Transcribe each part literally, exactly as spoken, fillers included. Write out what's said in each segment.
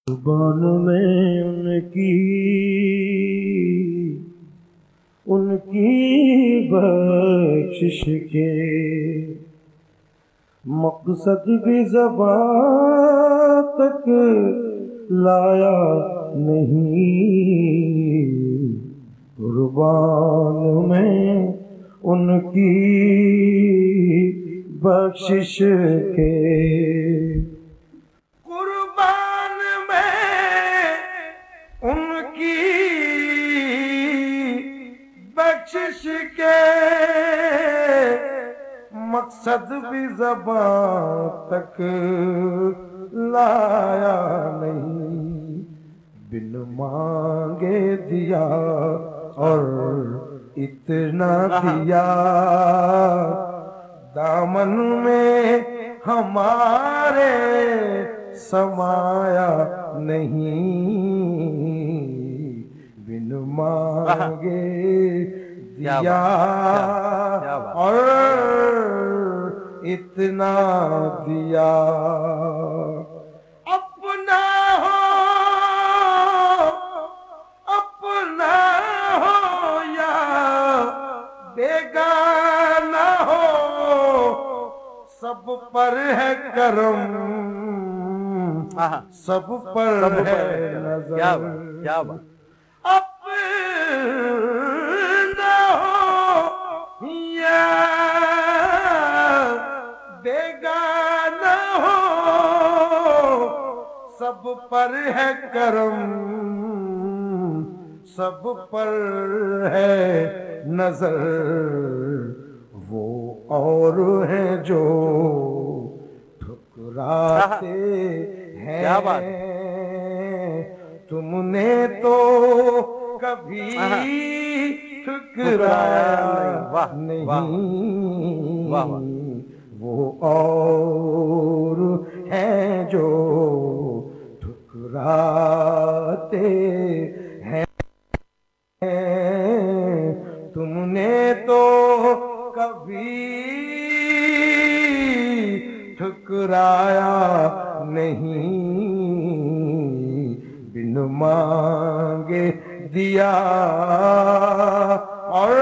قربان میں ان کی ان کی بخشش کے مقصد بھی زبان تک لایا نہیں، قربان میں ان کی بخشش کے، قربان میں ان کی بخشش کے مقصد بھی زبان تک لایا نہیں، بن مانگے دیا اور اتنا دیا، دامن میں ہمارے سمایا نہیں، بن مانگے دیا اور اتنا دیا، اپنا ہو اپنا ہو یا بیگانہ ہو، سب پر ہے کرم، سب پر ہے نظر، کیا بات، اپنا ہو یا بیگانہ ہو، سب پر ہے کرم، سب پر ہے نظر، وہ اور ہیں جو ٹھکراتے ہیں، کیا بات، تم نے تو کبھی ٹھکرایا نہیں، وہ اور ہیں جو ٹھکراتے ہیں، تم نے تو کبھی ٹھکرایا نہیں، بن مانگے دیا اور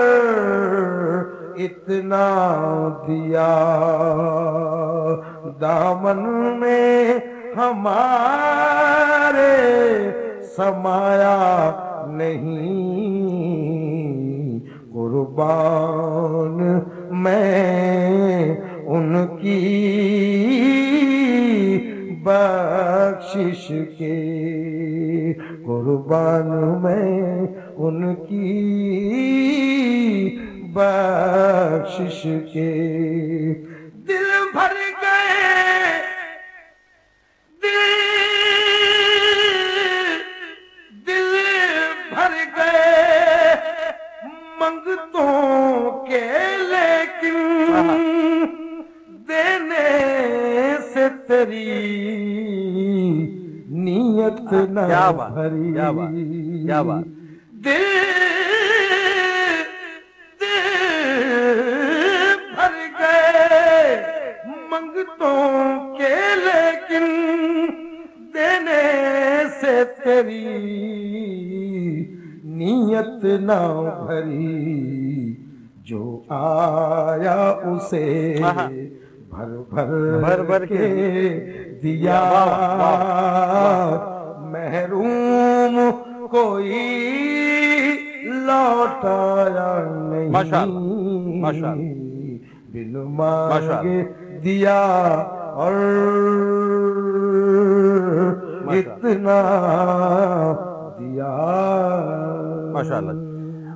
اتنا دیا، دامن میں ہمارے سمایا نہیں، قربان میں ان کی بخشش کے، قربان میں ان کی بخشش کے، دل بھر گئے دل دل بھر گئے منگتوں کے، لیکن دینے سے تیری نیت نہ بھری، کیا بات، دل بھر گئے منگتوں کے، لیکن دینے سے تیری نیت نہ بھری، جو آیا اسے بھر بھر بھر کے دیا، محروم کوئی لوٹایا نہیں، بن مانگے دیا اور اتنا دیا، ماشاءاللہ۔